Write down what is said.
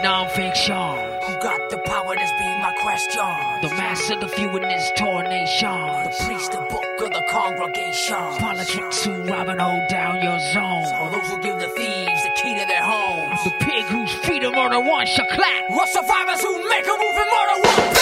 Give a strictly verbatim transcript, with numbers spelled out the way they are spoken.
non-fiction. Who got the power? That's been my question. The mass of the few in this tornation. The priest, the book of the congregation. Politics who rob and hold down your zone. All those who give the thieves the key to their homes. The pig whose freedom murder one shall clap. What survivors who make a move and murder one.